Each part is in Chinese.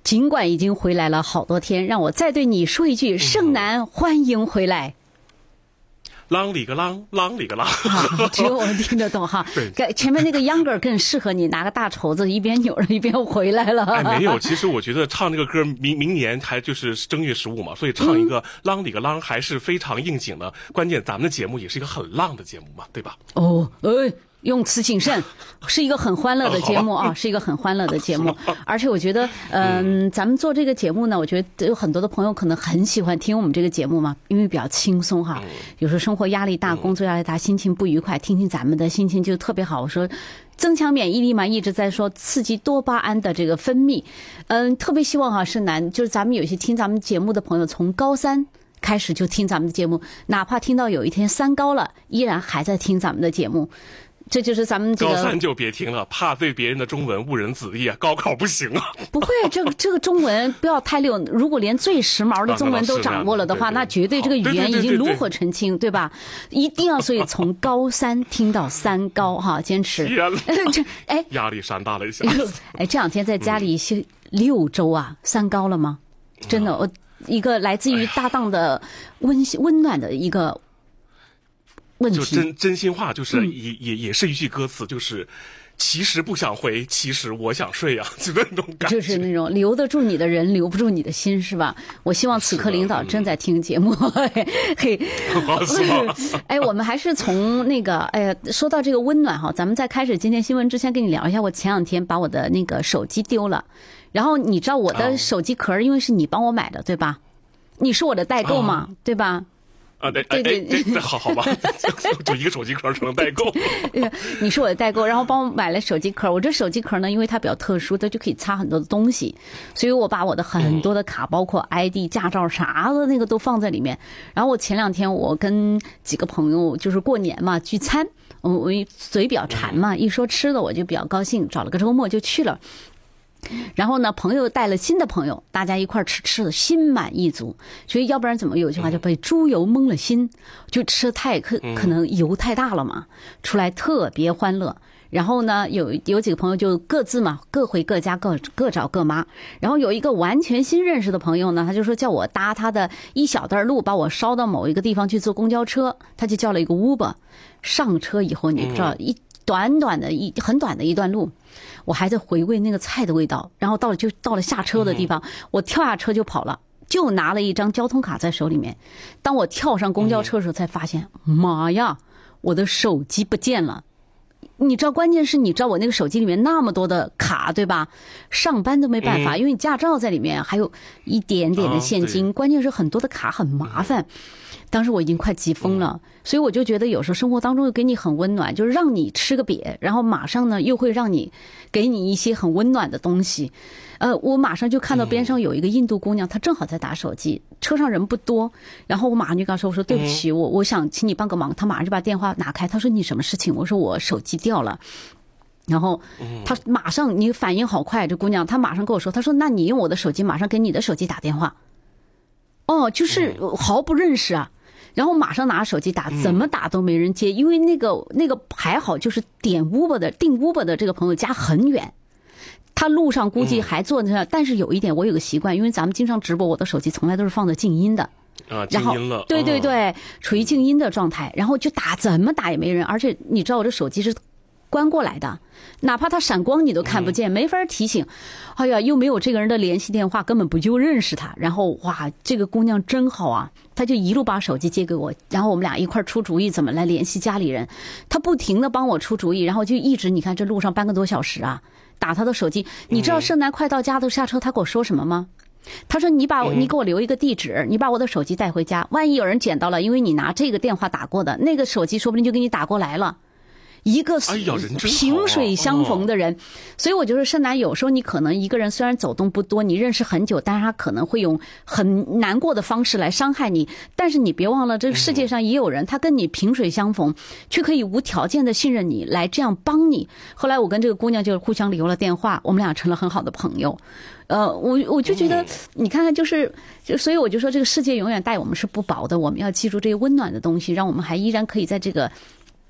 尽管已经回来了好多天，让我再对你说一句：盛楠，欢迎回来。 啷里个啷，啷里个啷， 只有我听得懂哈。对，前面那个秧歌更适合你拿个大绸子一边扭着一边回来了。 哎，没有，其实我觉得唱这个歌明年还就是正月15嘛，所以唱一个啷里个啷还是非常应景的。关键咱们的节目也是一个很浪的节目嘛，对吧？ 哦，用词谨慎，是一个很欢乐的节目啊，是一个很欢乐的节目。而且我觉得，咱们做这个节目呢，我觉得有很多的朋友可能很喜欢听我们这个节目嘛，因为比较轻松哈。有时候生活压力大，工作压力大，心情不愉快，听听咱们的心情就特别好。我说增强免疫力嘛，一直在说刺激多巴胺的这个分泌。特别希望哈盛楠，就是咱们有些听咱们节目的朋友，从高3开始就听咱们的节目，哪怕听到有一天3高了，依然还在听咱们的节目。这就是咱们这个高3就别听了，怕对别人的中文误人子弟啊！高考不行啊！ 不会，这个中文不要太溜。如果连最时髦的中文都掌握了的话，那绝对这个语言已经炉火纯青，对吧？一定要所以从高3听到3高哈，坚持。 压力山大了一下。 哎，这2天在家里休6周啊，3高了吗？真的，我一个来自于搭档的温暖的一个。 就真心话，就是也是一句歌词，就是其实不想回，其实我想睡啊，就是那种感觉，就是那种留得住你的人，留不住你的心，是吧？我希望此刻领导正在听节目。哎，我们还是从那个说到这个温暖哈，咱们在开始今天新闻之前，跟你聊一下，我前2天把我的那个手机丢了，然后你知道我的手机壳，因为是你帮我买的，对吧？你是我的代购嘛，对吧？ 对，好吧，就一个手机壳成了代购。 你是我的代购，然后帮我买了手机壳。我这手机壳呢，因为它比较特殊，它就可以插很多的东西，所以我把我的很多的卡，包括 ID、驾照啥的那个都放在里面。然后我前2天我跟几个朋友就是过年嘛聚餐，我嘴比较馋嘛，一说吃的我就比较高兴，找了个周末就去了。然后呢，朋友带了新的朋友，大家一块吃的心满意足。所以要不然怎么有句话叫被猪油蒙了心，就吃太可能油太大了嘛，出来特别欢乐。然后呢，有几个朋友就各自嘛，各回各家，各找各妈。然后有一个完全新认识的朋友呢，他就说叫我搭他的一小段路，把我捎到某一个地方去坐公交车，他就叫了一个 Uber。上车以后，你不知道很短的一段路，我还在回味那个菜的味道，然后到了下车的地方，我跳下车就跑了，就拿了一张交通卡在手里面。当我跳上公交车的时候，才发现，妈呀，我的手机不见了。你知道，关键是你知道我那个手机里面那么多的卡，对吧？上班都没办法，因为你驾照在里面，还有一点点的现金，关键是很多的卡很麻烦。当时我已经快急疯了，所以我就觉得有时候生活当中又给你很温暖，就是让你吃个瘪，然后马上呢又会让你给你一些很温暖的东西。我马上就看到边上有一个印度姑娘，她正好在打手机，车上人不多，然后我马上就跟她说，我说对不起，我想请你帮个忙。她马上就把电话拿开，她说你什么事情？我说我手机掉了。然后她马上，你反应好快，这姑娘她马上跟我说，她说那你用我的手机马上给你的手机打电话。哦，就是毫不认识啊。然后马上拿手机打，怎么打都没人接，因为那个还好，就是订 Uber 的这个朋友家很远，他路上估计还坐在那。但是有一点，我有个习惯，因为咱们经常直播，我的手机从来都是放在静音的。 静音了。 对，处于静音的状态，然后就打，怎么打也没人。而且你知道我这手机是关过来的，哪怕它闪光你都看不见，没法提醒。哎呀，又没有这个人的联系电话，根本不就认识他。然后哇，这个姑娘真好啊，她就一路把手机接给我，然后我们俩一块出主意怎么来联系家里人。她不停的帮我出主意，然后就一直，你看这路上半个多小时啊，打她的手机。你知道盛楠快到家都下车，他给我说什么吗？他说你给我留一个地址，你把我的手机带回家，万一有人捡到了，因为你拿这个电话打过的那个手机，说不定就给你打过来了。一个萍水相逢的人，所以我觉得盛楠有时候你可能一个人虽然走动不多，你认识很久，但是他可能会用很难过的方式来伤害你，但是你别忘了这个世界上也有人他跟你萍水相逢，却可以无条件的信任你，来这样帮你。后来我跟这个姑娘就互相留了电话，我们俩成了很好的朋友。我就觉得你看看所以我就说这个世界永远待我们是不薄的，我们要记住这些温暖的东西，让我们还依然可以在这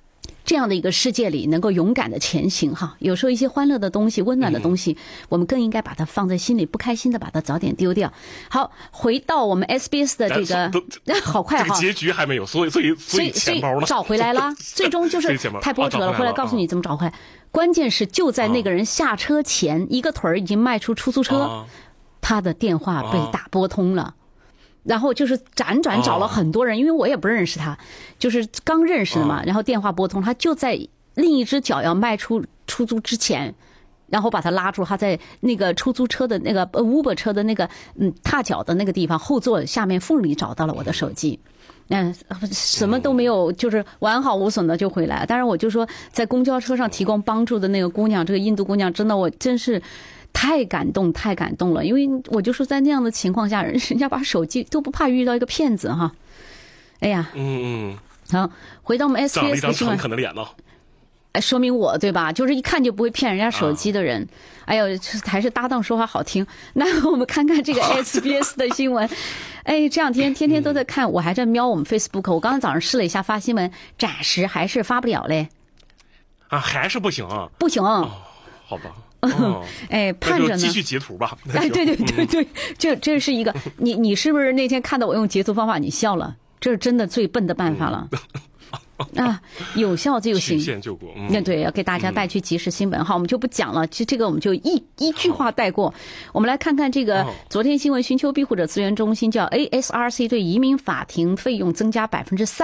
这样的一个世界里能够勇敢的前行哈。有时候一些欢乐的东西、温暖的东西，我们更应该把它放在心里，不开心的把它早点丢掉。好，回到我们 SBS 的这个，好快哈， 这个结局还没有，所以钱包呢找回来了，最终就是太波折了，回来告诉你怎么找回来。关键是就在那个人下车前，一个腿已经迈出出租车，他的电话被打拨通了。然后就是辗转找了很多人，因为我也不认识他，就是刚认识的嘛。然后电话拨通，他就在另一只脚要迈出出租之前，然后把他拉住。他在那个出租车的那个Uber 车的那个踏脚的那个地方后座下面缝里找到了我的手机。什么都没有，就是完好无损的就回来。当然，我就说在公交车上提供帮助的那个姑娘，这个印度姑娘，真的我真是。太感动了，因为我就说在那样的情况下，人家把手机都不怕遇到一个骗子哈。哎呀，好，回到我们 SBS 的新闻， 诚恳的脸呢， 说明我对吧？就是一看就不会骗人家手机的人。哎呦，还是搭档说话好听。那我们看看这个 SBS 的新闻。哎，这两天天天都在看，我还在瞄我们 Facebook。我刚才早上试了一下发新闻，暂时还是发不了嘞。 啊，还是不行啊？ 不行。 好吧。 哎，盼着呢。 继续截图吧。 哎，对，这是一个，你是不是那天看到我用截图方法你笑了？这是真的最笨的办法了。啊，有效就行。 曲线救国。 对，要给大家带去即时新闻。好，我们就不讲了，这个我们就一句话带过。我们来看看这个昨天新闻，寻求庇护者资源中心叫 ASRC 对移民法庭费用增加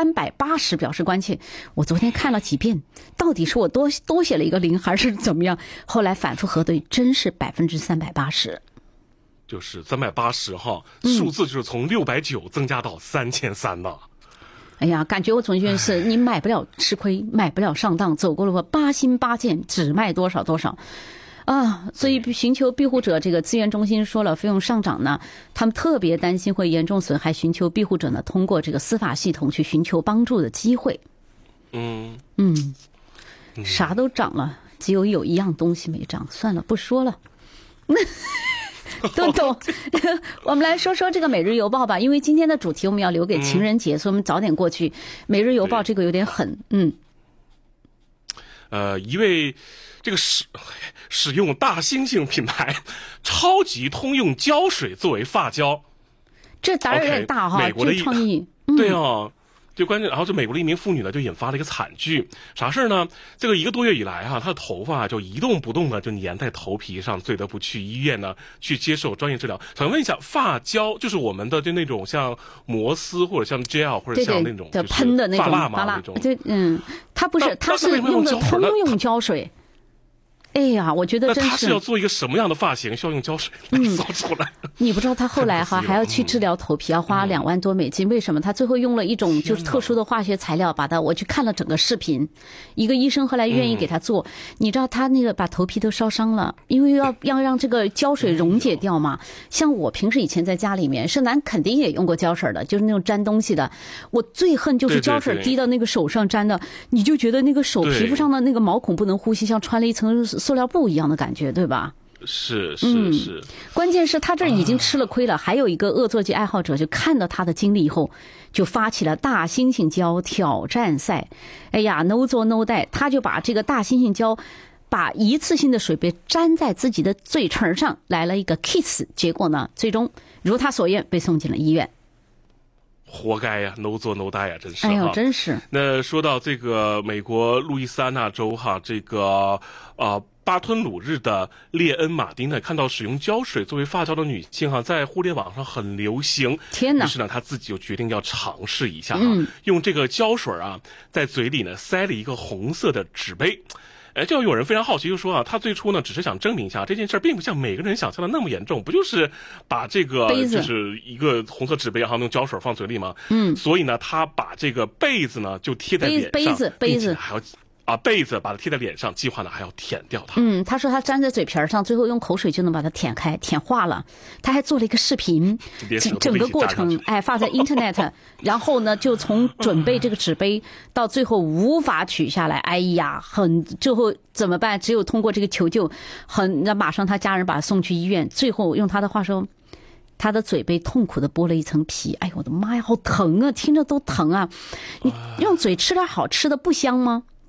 380%表示关切。我昨天看了几遍，到底是我多写了一个零还是怎么样？后来反复核对，真是380%。 就是380哈，数字就是从690增加到3300呢。 哎呀，感觉我总觉得是你买不了吃亏，买不了上当，走过了8心8箭，只卖多少啊！所以寻求庇护者这个资源中心说了，费用上涨呢，他们特别担心会严重损害寻求庇护者呢通过这个司法系统去寻求帮助的机会。啥都涨了，只有一样东西没涨，算了，不说了。都懂。我们来说说这个《每日邮报》吧，因为今天的主题我们要留给情人节，所以我们早点过去。《每日邮报》这个有点狠， 一位这个使用大猩猩品牌超级通用胶水作为发胶， 这胆儿有点大哈， 美国的创意。 对啊。就关键，然后这美国的一名妇女呢，就引发了一个惨剧。啥事呢？这个1个多月以来她的头发就一动不动的就粘在头皮上，最得不去医院呢去接受专业治疗。想问一下，发胶就是我们的就那种像摩丝或者像 gel 或者像那种对喷的那种发蜡嘛那种。 对，它不是，它是用的通用胶水。哎呀，我觉得真是。 他是要做一个什么样的发型，需要用胶水来造出来？ 你不知道他后来还要去治疗头皮，要花2万多美金。为什么？他最后用了一种就是特殊的化学材料，把它，我去看了整个视频，一个医生后来愿意给他做。你知道他那个把头皮都烧伤了，因为要让这个胶水溶解掉嘛。像我平时以前在家里面，盛楠肯定也用过胶水的，就是那种粘东西的。我最恨就是胶水滴到那个手上粘的，你就觉得那个手皮肤上的那个毛孔不能呼吸，像穿了一层塑料布一样的感觉，对吧？ 是。 关键是他这已经吃了亏了，还有一个恶作剧爱好者就看到他的经历以后，就发起了大猩猩胶挑战赛。哎呀 ，no 做 no die， 他就把这个大猩猩胶把一次性的水杯粘在自己的嘴唇上，来了一个 kiss， 结果呢，最终如他所愿被送进了医院。 活该呀 ，no 做 no die 呀，真是。 哎呦，真是。 那说到这个美国路易斯安那州这个巴吞鲁日的列恩马丁呢，看到使用胶水作为发胶的女性在互联网上很流行。 天哪！ 于是呢，他自己就决定要尝试一下用这个胶水在嘴里呢塞了一个红色的纸杯。就有人非常好奇，就说他最初呢只是想证明一下这件事并不像每个人想象的那么严重，不就是把这个就是一个红色纸杯，然后用胶水放嘴里吗？所以呢，他把这个被子呢就贴在脸上， 杯子还要被子把它贴在脸上，计划呢还要舔掉它。 他说他粘在嘴皮上，最后用口水就能把它舔开，舔化了。他还做了一个视频，整个过程发在 Internet， 然后呢就从准备这个纸杯到最后无法取下来，哎呀，最后怎么办？只有通过这个求救，那马上他家人把他送去医院。最后用他的话说，他的嘴被痛苦的剥了一层皮。哎呦我的妈呀，好疼啊，听着都疼啊！你用嘴吃点好吃的不香吗？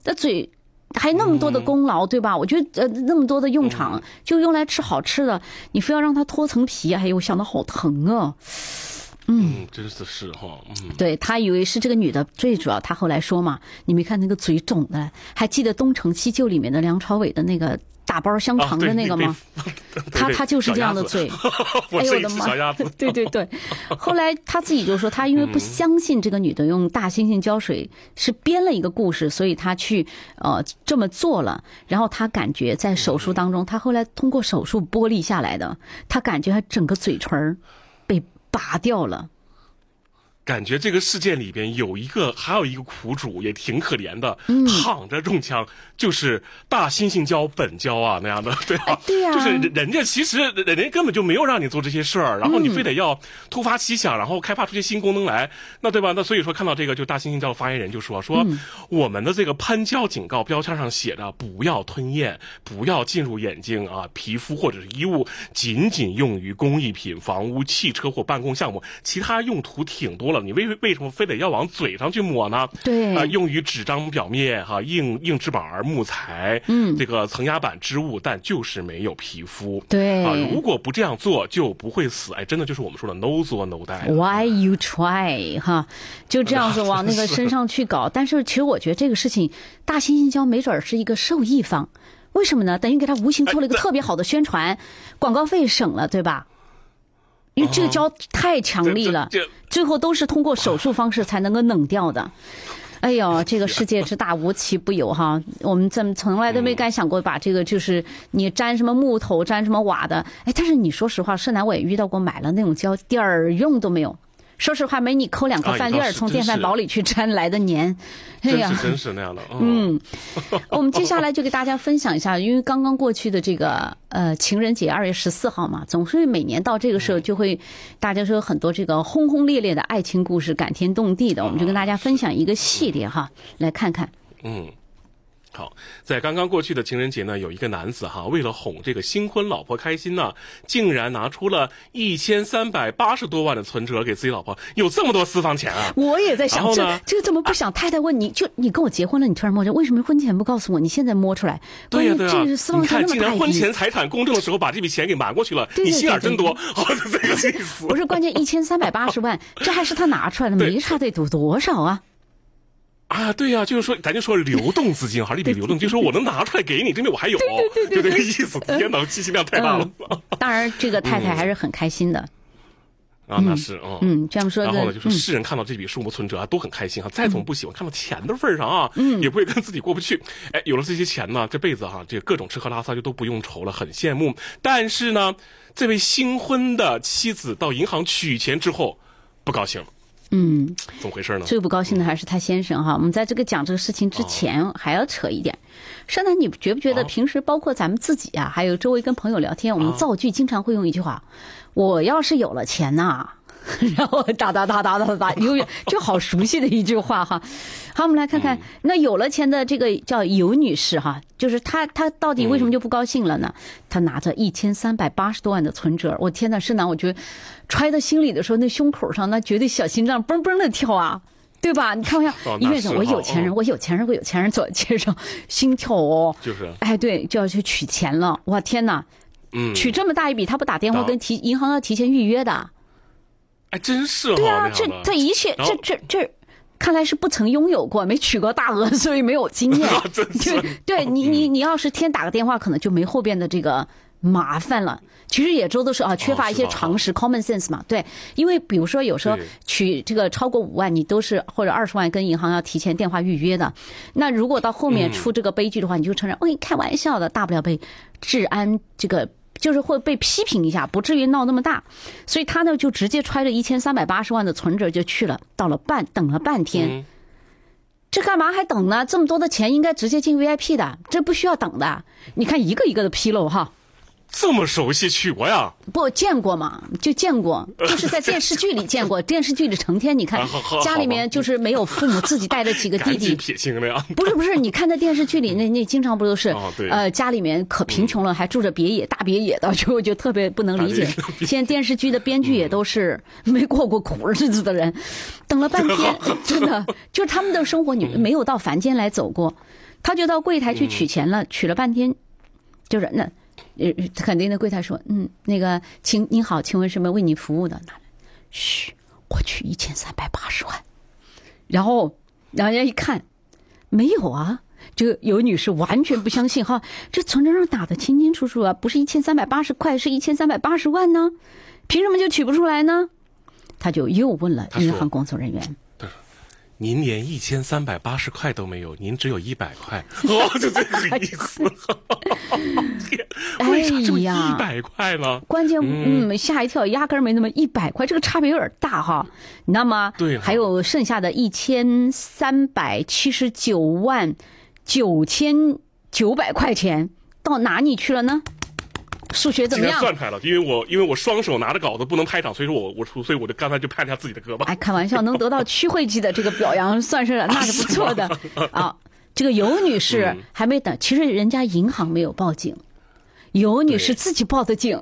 那嘴还那么多的功劳，对吧？我觉得那么多的用场，就用来吃好吃的，你非要让它脱层皮，哎呦，我想到好疼啊。 真是哈， 对，他以为是这个女的，最主要他后来说嘛，你没看那个嘴肿的，还记得《东成西就》里面的梁朝伟的那个大包香肠的那个吗？他就是这样的嘴，哎呦我的妈！对对对，后来他自己就说，他因为不相信这个女的用大猩猩胶水是编了一个故事，所以他去这么做了。然后他感觉在手术当中，他后来通过手术剥离下来的，他感觉他整个嘴唇被拔掉了。 感觉这个事件里边还有一个苦主也挺可怜的，躺着中枪，就是大猩猩胶本胶啊那样的，对吧？ 对呀， 就是人家其实人家根本就没有让你做这些事儿，然后你非得要突发奇想，然后开发出些新功能来，那对吧？那所以说看到这个，就大猩猩胶的发言人就说我们的这个喷胶警告标签上写着不要吞咽，不要进入眼睛啊、皮肤或者是衣物，仅仅用于工艺品、房屋、汽车或办公项目，其他用途挺多。你为什么非得要往嘴上去抹呢？ 对用于纸张表面硬纸板、木材，这个层压板、织物，但就是没有皮肤。 对如果不这样做就不会死。真的就是我们说的 no 做 no die。 Why you try 哈，就这样子往那个身上去搞。但是其实我觉得这个事情，大猩猩胶没准是一个受益方。为什么呢？等于给他无形做了一个特别好的宣传，广告费省了，对吧？因为这个胶太强力了，最后都是通过手术方式才能够冷掉的。哎呦，这个世界之大无奇不有哈！我们从来都没敢想过把这个就是你粘什么木头、粘什么瓦的，但是你说实话，盛楠我也遇到过买了那种胶，点儿用都没有。说实话，没你抠2颗饭粒儿从电饭煲里去粘来的粘。 真是那样的。 我们接下来就给大家分享一下，因为刚刚过去的这个情人节2月14号嘛，总是每年到这个时候就会大家说很多这个轰轰烈烈的爱情故事，感天动地的，我们就跟大家分享一个系列哈，来看看。 好，在刚刚过去的情人节呢，有一个男子为了哄这个新婚老婆开心呢，竟然拿出了1380多万的存折给自己老婆，有这么多私房钱啊！ 我也在想，这个怎么不想？太太问你，就你跟我结婚了，你突然摸着，为什么婚前不告诉我？你现在摸出来？ 对呀， 这私房钱那么大一笔， 你看，竟然婚前财产公证的时候把这笔钱给瞒过去了，你心眼真多。这个意思不是关键，1380万，这还是他拿出来的，没差得多少啊？ 对呀，就是说，咱就说流动资金还是一笔流动，就是说我能拿出来给你，因为我还有，就这个意思。天哪，信息量太大了。 当然，这个太太还是很开心的。 那是这样说。 然后呢，就是世人看到这笔数目存折都很开心再怎么不喜欢，看到钱的份上也不会跟自己过不去。有了这些钱呢，这辈子这各种吃喝拉撒就都不用愁了，很羡慕。但是呢，这位新婚的妻子到银行取钱之后，不高兴。怎么回事呢？ 最不高兴的还是他先生哈。我们在这个讲这个事情之前，还要扯一点。盛楠，你觉不觉得平时包括咱们自己啊，还有周围跟朋友聊天，我们造句经常会用一句话：我要是有了钱呐。然后哒，永远就好熟悉的一句话哈。好，我们来看看，那有了钱的这个叫尤女士哈，就是她到底为什么就不高兴了呢？她拿着1380多万的存折，我天哪，盛楠，我觉得揣到心里的时候，那胸口上那绝对小心脏蹦蹦的跳啊，对吧？你看看，一月我有钱人，我有钱人走在街上，心跳就是对，就要去取钱了，哇天哪，取这么大一笔，他不打电话跟银行要提前预约的。 真是对啊，这一切这看来是不曾拥有过，没取过大额，所以没有经验。对你要是天打个电话，可能就没后边的这个麻烦了。其实也都是缺乏一些常识 common sense 嘛。对，因为比如说有时候取这个超过5万，你都是或者20万跟银行要提前电话预约的。那如果到后面出这个悲剧的话，你就承认开玩笑的，大不了被治安这个。就是会被批评一下，不至于闹那么大，所以他呢就直接揣着1380万的存折就去了，等了半天，这干嘛还等呢？这么多的钱应该直接进 VIP 的，这不需要等的。你看一个一个的纰漏哈。 这么熟悉去过呀？ 不见过嘛，就见过，就是在电视剧里见过。电视剧里成天你看家里面就是没有父母，自己带着几个弟弟。 撇清了呀？ 不是，你看在电视剧里那经常不都是家里面可贫穷了，还住着大别野的，就特别不能理解。现在电视剧的编剧也都是没过过苦日子的人，等了半天，真的就是他们的生活你没有到凡间来走过。 他就到柜台去取钱了，取了半天，就是那肯定的柜台说，那个您好，请问什么为你服务的？嘘，我取1380万。然后人家一看，没有啊，这个尤女士完全不相信哈，这存折上打的清清楚楚啊，不是1380块，是1380万呢，凭什么就取不出来呢？他就又问了银行工作人员。 您连1380块都没有，您只有100块，哦，就这个意思。为啥就100块呢？ 关键吓一跳，压根儿没那么100块，这个差别有点大哈。那么还有剩下的1379万9900块钱到哪里去了呢？数学怎么样？ 算出来了，因为我双手拿着稿子不能拍掌，所以说所以我就刚才就拍了一下自己的胳膊。 哎，开玩笑，能得到区会计的这个表扬，算是那是不错的啊。这个尤女士还没等，其实人家银行没有报警，尤女士自己报的警。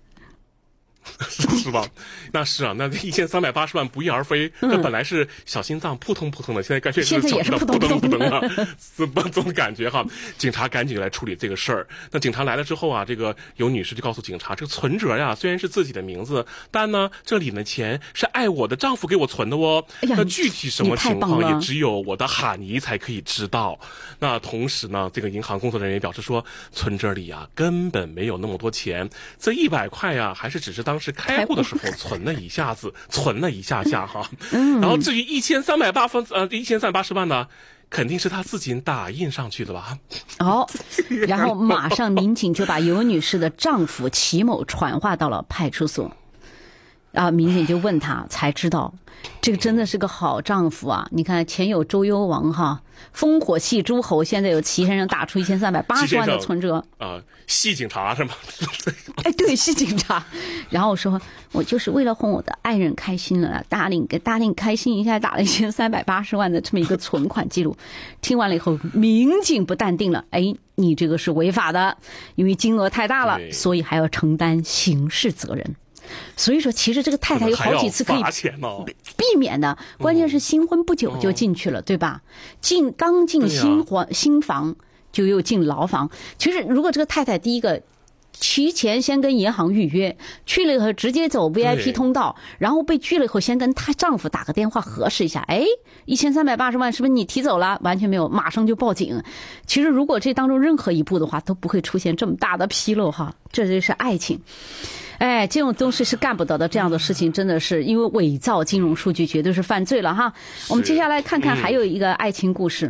是吧？那是啊，那1380万不翼而飞，那本来是小心脏扑通扑通的，现在干脆是也是扑通扑通啊，这种感觉哈。警察赶紧来处理这个事儿。那警察来了之后啊，这个尤女士就告诉警察，这个存折呀虽然是自己的名字，但呢这里的钱是爱我的丈夫给我存的哦。那具体什么情况也只有我的哈尼才可以知道。那同时呢，这个银行工作人员表示说，存折里啊根本没有那么多钱，这100块呀还是只是当时开户的时候存了一下哈，然后至于1380万呢，肯定是他自己打印上去的吧？哦， 然后马上民警就把尤女士的丈夫齐某传唤到了派出所，啊，民警就问他，才知道这个真的是个好丈夫啊！你看前有周幽王哈，烽火戏诸侯，现在有齐先生打出1380万的存折啊，系警察是吗？ 哎，对，系警察。然后说，我就是为了哄我的爱人开心了，给大令开心一下，打了1380万的这么一个存款记录。听完了以后，民警不淡定了，哎，你这个是违法的，因为金额太大了，所以还要承担刑事责任。所以说，其实这个太太有好几次可以避免的，关键是新婚不久就进去了，对吧？刚进新房就又进牢房。其实，如果这个太太第一个提前先跟银行预约，去了以后直接走 VIP 通道，然后被拘了以后，先跟她丈夫打个电话核实一下，哎，1380万是不是你提走了？完全没有，马上就报警。其实，如果这当中任何一步的话，都不会出现这么大的纰漏哈，这就是爱情。哎，这种东西是干不得的，这样的事情真的是因为伪造金融数据绝对是犯罪了哈。我们接下来看看还有一个爱情故事。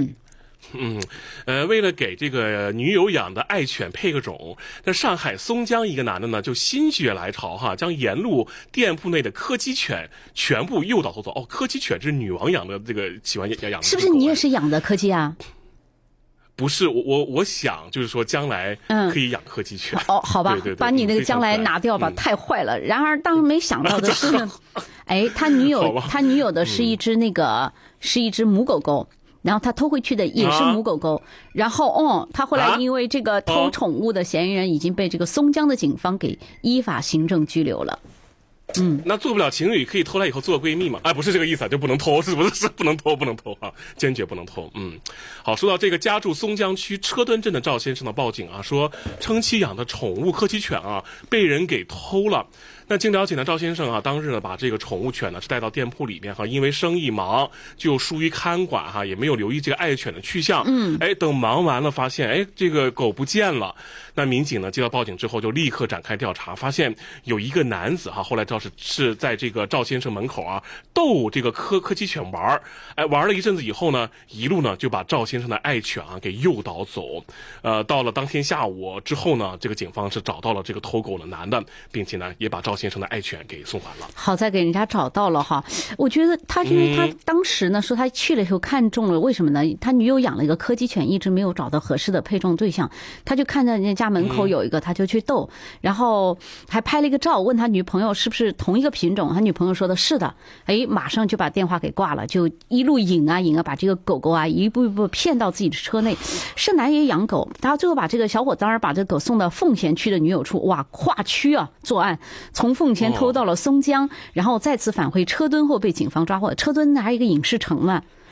为了给这个女友养的爱犬配个种，那上海松江一个男的呢，就心血来潮哈，将沿路店铺内的柯基犬全部诱导偷走。哦，柯基犬是女王养的，这个喜欢养的， 是不是你也是养的柯基啊？ 不是，我想就是说将来可以养柯基犬。 哦，好吧，对，把你那个将来拿掉吧，太坏了。然而，当然没想到的是呢，哎，他女友的是一只母狗狗。然后他偷回去的也是母狗狗，然后他后来因为这个偷宠物的嫌疑人已经被这个松江的警方给依法行政拘留了。 那做不了情侣可以偷来以后做闺蜜吗？哎，不是这个意思，就不能偷，是不是？不能偷啊，坚决不能偷。好，说到这个家住松江区车墩镇的赵先生的报警啊，说称其养的宠物柯基犬啊被人给偷了。那经了解呢，赵先生啊，当日呢把这个宠物犬呢是带到店铺里面哈，因为生意忙就疏于看管哈，也没有留意这个爱犬的去向。等忙完了发现，这个狗不见了。那民警呢接到报警之后就立刻展开调查，发现有一个男子哈，后来知道是在这个赵先生门口啊逗这个柯基犬玩，玩了一阵子以后呢，一路呢就把赵先生的爱犬啊给诱导走。到了当天下午之后呢，这个警方是找到了这个偷狗的男的，并且呢也把赵先生的爱犬给送还了。 好在给人家找到了哈。我觉得他因为他当时呢说他去了以后看中了，为什么呢？他女友养了一个柯基犬，一直没有找到合适的配种对象，他就看到人家门口有一个，他就去逗，然后还拍了一个照，问他女朋友是不是同一个品种，他女朋友说的是的，马上就把电话给挂了，就一路引啊，把这个狗狗啊一步一步骗到自己的车内。是男也养狗，他最后把这个小伙子把这个狗送到奉贤区的女友处，哇，跨区啊作案，从奉贤偷到了松江，然后再次返回车墩后被警方抓获。车墩还有一个影视城嘛，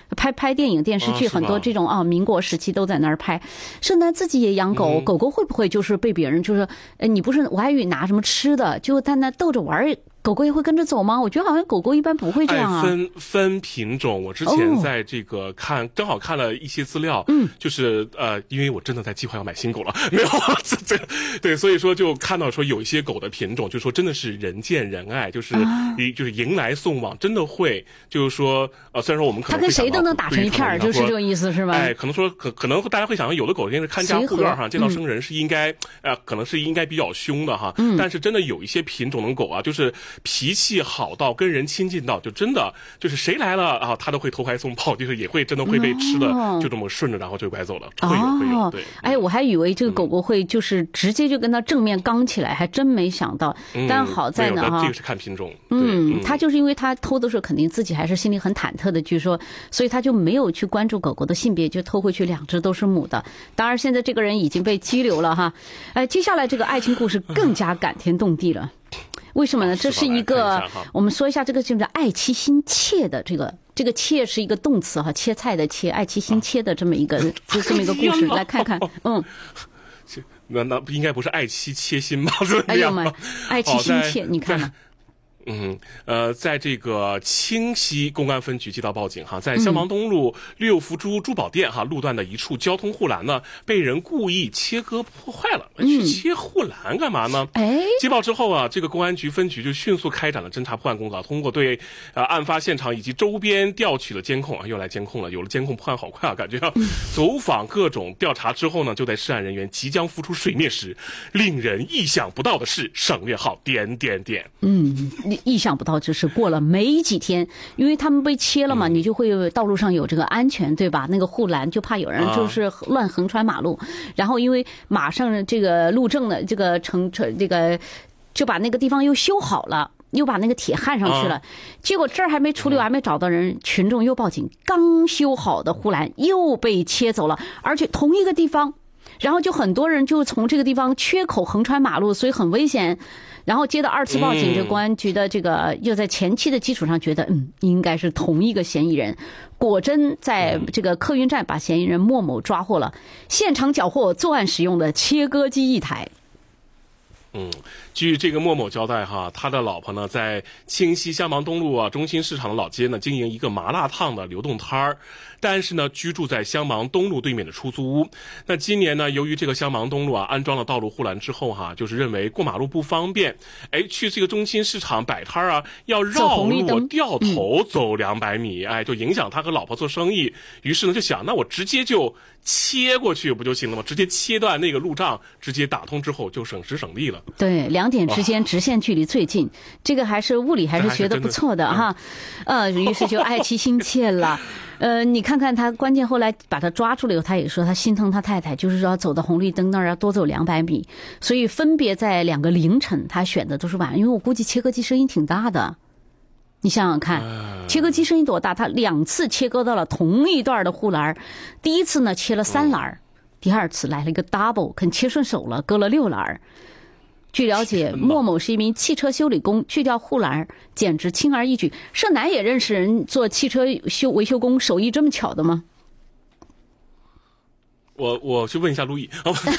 拍电影电视剧，很多这种民国时期都在那儿拍。盛丹自己也养狗，狗狗会不会就是被别人就是你不是我还以为拿什么吃的，就在那逗着玩儿。狗狗也会跟着走吗？我觉得好像狗狗一般不会这样啊。 分品种，我之前在这个正好看了一些资料，就是因为我真的在计划要买新狗了，没有对，所以说就看到说有一些狗的品种，就说真的是人见人爱，就是迎来送往，真的会就是说虽然说我们可能它跟谁都能打成一片，就是这个意思是吧？ 可能说可能大家会想，有的狗应该是看家护院哈，见到生人是应该可能是应该比较凶的哈，但是真的有一些品种的狗啊，就是脾气好到跟人亲近到，就真的就是谁来了啊，他都会投怀送抱，就是也会真的会被吃的就这么顺着，然后就拐走了，会有对。 哎，我还以为这个狗狗会就是直接就跟它正面刚起来，还真没想到。但好在呢哈， 这个是看品种。 它就是因为它偷的时候肯定自己还是心里很忐忑的，据说，所以他就没有去关注狗狗的性别，就偷回去2只都是母的。当然，现在这个人已经被拘留了哈。接下来这个爱情故事更加感天动地了。为什么呢？这是一个，我们说一下这个就是爱妻心切的这个切是一个动词哈，切菜的切，爱妻心切的这么一个故事，来看看， 那应该不是爱妻切心吗？ 哎呦妈，爱妻心切，你看呢？ 在这个清溪公安分局接到报警哈，在襄王东路六福珠宝店哈路段的一处交通护栏呢，被人故意切割破坏了。去切护栏干嘛呢？接报之后啊，这个公安局分局就迅速开展了侦查破案工作，通过对案发现场以及周边调取了监控啊，又来监控了，有了监控破案好快啊，感觉走访各种调查之后呢，就在涉案人员即将浮出水面时，令人意想不到的是，省略号…… 意想不到，就是过了没几天，因为他们被切了嘛，你就会道路上有这个安全，对吧？那个护栏就怕有人就是乱横穿马路，然后因为马上这个路政的这个这个就把那个地方又修好了。又把那个铁焊上去了，结果这儿还没处理完，还没找到人，群众又报警，刚修好的护栏又被切走了，而且同一个地方，然后就很多人就从这个地方缺口横穿马路，所以很危险。然后接到2次报警，这公安局的这个又在前期的基础上觉得，应该是同一个嫌疑人。果真在这个客运站把嫌疑人莫某抓获了，现场缴获作案使用的切割机1台。 据这个莫某交代哈，他的老婆呢在清溪襄王东路啊中心市场的老街呢经营一个麻辣烫的流动摊儿，但是呢居住在襄王东路对面的出租屋。那今年呢，由于这个襄王东路啊安装了道路护栏之后哈，就是认为过马路不方便，去这个中心市场摆摊啊要绕路掉头走200米，就影响他和老婆做生意。于是呢就想，那我直接就切过去不就行了吗？直接切断那个路障，直接打通之后就省时省力了。 对，2点之间直线距离最近，这个还是物理还是学得不错的哈。于是就爱妻心切了。你看看他，关键后来把他抓住了以后，他也说他心疼他太太，就是说走到红绿灯那儿要多走200米，所以分别在2个凌晨，他选的都是晚上，因为我估计切割机声音挺大的。你想想看，切割机声音多大？他2次切割到了同一段的护栏，第一次呢切了3栏，第2次来了一个 double， 肯切顺手了，割了6栏。据了解，莫某是一名汽车修理工，去掉护栏简直轻而易举。社男也认识人做汽车维修工，手艺这么巧的吗？ 我去问一下路易。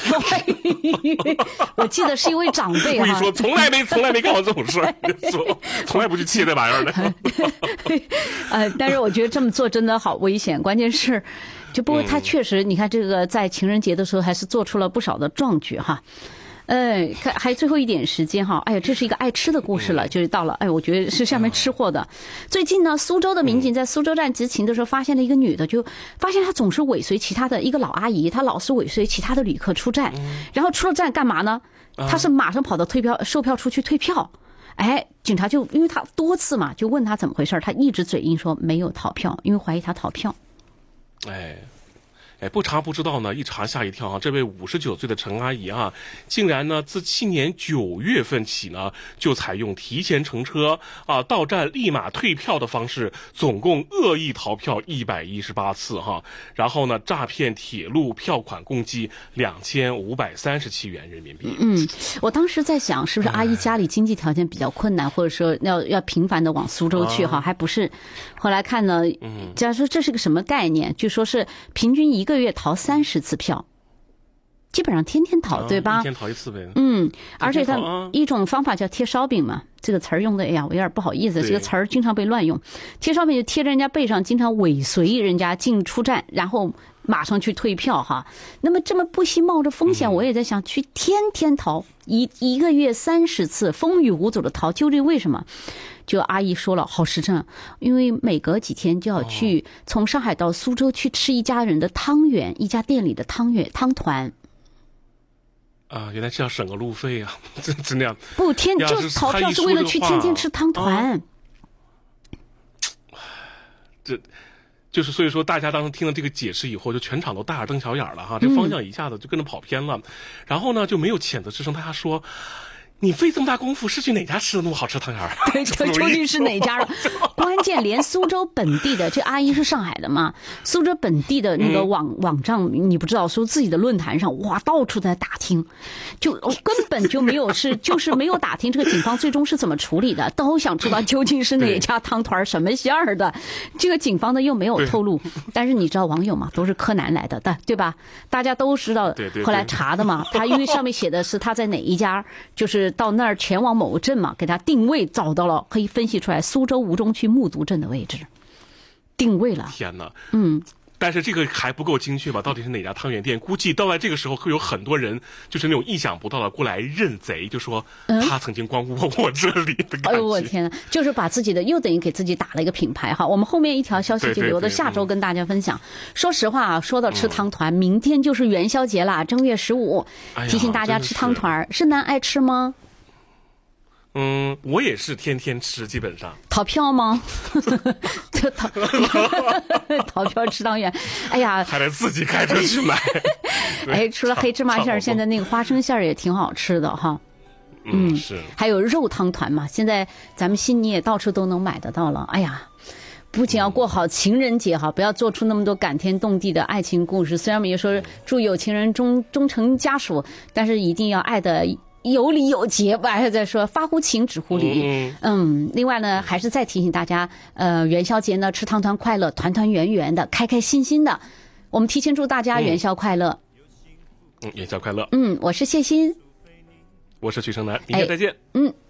我记得是一位长辈哈。路易说从来没干过这种事儿，说从来不去切那玩意儿的。 但是我觉得这么做真的好危险，关键是，不过他确实，你看这个在情人节的时候还是做出了不少的壮举哈。还最后一点时间哈，这是一个爱吃的故事了，就是到了，我觉得是下面吃货的。最近呢，苏州的民警在苏州站执勤的时候，发现了一个女的，就发现她总是尾随其他的一个老阿姨，她老是尾随其他的旅客出站，然后出了站干嘛呢？她是马上跑到售票处去退票。警察就因为她多次嘛，就问她怎么回事，她一直嘴硬说没有逃票，因为怀疑她逃票。 不查不知道呢，一查吓一跳啊！这位59岁的陈阿姨啊，竟然呢自去年9月份起呢，就采用提前乘车啊、到站立马退票的方式，总共恶意逃票118次哈。然后呢，诈骗铁路票款共计2537元人民币。 我当时在想，是不是阿姨家里经济条件比较困难，或者说要频繁的往苏州去哈？还不是。后来看呢，假如说这是个什么概念？据说是平均1个月逃30次票，基本上天天逃，对吧？ 一天逃一次呗。 而且它一种方法叫贴烧饼嘛，这个词儿用的，哎呀，我有点不好意思，这个词儿经常被乱用。贴烧饼就贴在人家背上，经常尾随人家进出站，然后马上去退票哈。那么这么不惜冒着风险，我也在想，去天天逃，一个月30次，风雨无阻的逃，究竟为什么？就阿姨说了，好实诚，因为每隔几天就要去从上海到苏州去吃一家人的汤圆，一家店里的汤团。 原来是要省个路费啊！真的呀？ 不，就逃票是为了去天天吃汤团。 这就是所以说，大家当时听了这个解释以后，就全场都大眼瞪小眼了哈，这方向一下子就跟着跑偏了。然后呢，就没有谴责之声，大家说，你费这么大功夫是去哪家吃的那么好吃汤圆？ 对，究竟是哪家？关键连苏州本地的，这阿姨是上海的嘛？苏州本地的那个网站，你不知道，说自己的论坛上，哇，到处在打听，就根本就没有就是没有打听这个警方最终是怎么处理的，都想知道究竟是哪家汤团什么馅儿的。这个警方呢又没有透露，但是你知道网友嘛，都是柯南来的，对吧？大家都知道，后来查的嘛，他因为上面写的是他在哪一家，就是到那儿前往某个镇嘛，给他定位找到了，可以分析出来苏州吴中区木渎镇的位置，定位了。 天哪，但是这个还不够精确吧？到底是哪家汤圆店？估计到了这个时候会有很多人，就是那种意想不到的过来认贼，就说他曾经光顾过我这里的感觉。 哎呦我天哪！就是把自己的又等于给自己打了一个品牌哈。我们后面一条消息就留到下周跟大家分享。说实话啊，说到吃汤团，明天就是元宵节啦，正月15，提醒大家吃汤团。是男爱吃吗？ 我也是天天吃，基本上。 逃票吗？逃票吃汤圆，哎呀， 还得自己开车去买。 哎，除了黑芝麻馅儿，现在那个花生馅儿也挺好吃的哈。 是。 还有肉汤团嘛，现在咱们悉尼也到处都能买得到了。哎呀，不仅要过好情人节哈，不要做出那么多感天动地的爱情故事。虽然我们也说祝有情人终成家属，但是一定要爱的有理有节，我还是在说发乎情止乎礼。另外呢，还是再提醒大家，元宵节呢吃汤团快乐，团团圆圆的，开开心心的。我们提前祝大家元宵快乐。 元宵快乐。 我是谢欣， 我是徐胜男，明天再见。